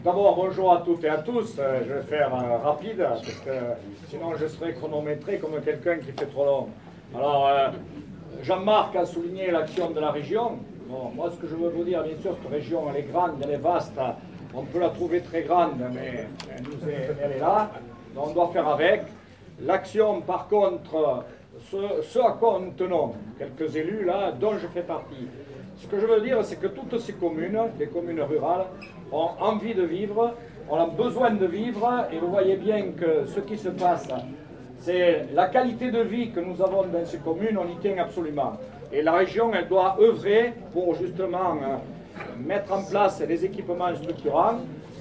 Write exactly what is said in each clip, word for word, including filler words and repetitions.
D'abord, bonjour à toutes et à tous. Euh, Je vais faire euh, rapide, parce que sinon je serai chronométré comme quelqu'un qui fait trop long. Alors, euh, Jean-Marc a souligné l'action de la région. Bon, moi, ce que je veux vous dire, bien sûr, cette région, elle est grande, elle est vaste. On peut la trouver très grande, mais elle, nous est, elle est là. Donc, on doit faire avec. L'action, par contre, ce, ce à quoi nous tenons, quelques élus là, dont je fais partie. Ce que je veux dire, c'est que toutes ces communes, les communes rurales, ont envie de vivre, ont besoin de vivre, et vous voyez bien que ce qui se passe, c'est la qualité de vie que nous avons dans ces communes, on y tient absolument. Et la région, elle doit œuvrer pour justement mettre en place les équipements structurants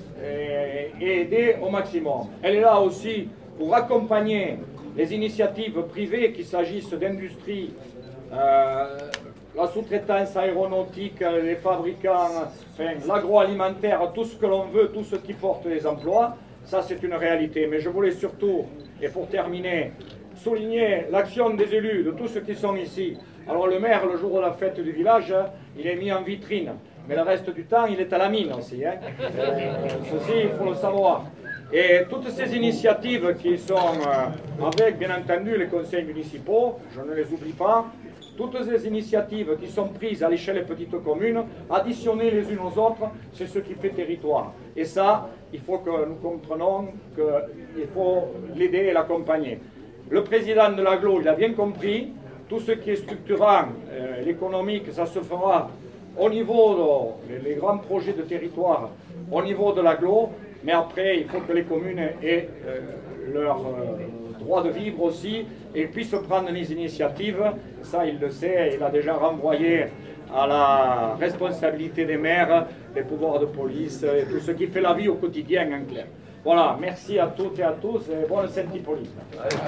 et, et aider au maximum. Elle est là aussi pour accompagner les initiatives privées, qu'il s'agisse d'industrie, euh, la sous-traitance aéronautique, les fabricants, enfin, l'agroalimentaire, tout ce que l'on veut, tout ce qui porte les emplois, ça c'est une réalité. Mais je voulais surtout, et pour terminer, souligner l'action des élus, de tous ceux qui sont ici. Alors le maire, le jour de la fête du village, il est mis en vitrine, mais le reste du temps, il est à la mine aussi. Hein. Euh, ceci, il faut le savoir. Et toutes ces initiatives qui sont euh, avec, bien entendu, les conseils municipaux, je ne les oublie pas, toutes ces initiatives qui sont prises à l'échelle des petites communes, additionnées les unes aux autres, c'est ce qui fait territoire. Et ça, il faut que nous comprenions qu'il faut l'aider et l'accompagner. Le président de l'agglo, il a bien compris, tout ce qui est structurant, euh, l'économique, ça se fera au niveau des grands projets de territoire, au niveau de l'agglo, mais après, il faut que les communes aient euh, leur euh, droit de vivre aussi et puissent prendre les initiatives. Ça, il le sait, il a déjà renvoyé à la responsabilité des maires, des pouvoirs de police et tout ce qui fait la vie au quotidien en clair. Voilà, merci à toutes et à tous et bonne Saint-Hippolyte.